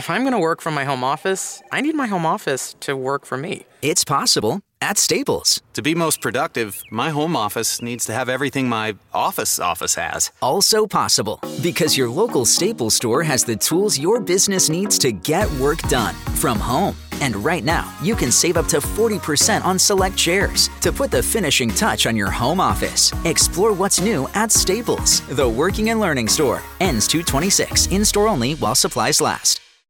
if I'm going to work from my home office, I need my home office to work for me. It's possible at Staples. To be most productive, my home office needs to have everything my office has. Also possible because your local Staples store has the tools your business needs to get work done from home. And right now, you can save up to 40% on select chairs to put the finishing touch on your home office. Explore what's new at Staples, the working and learning store. Ends 2/26. In-store only while supplies last.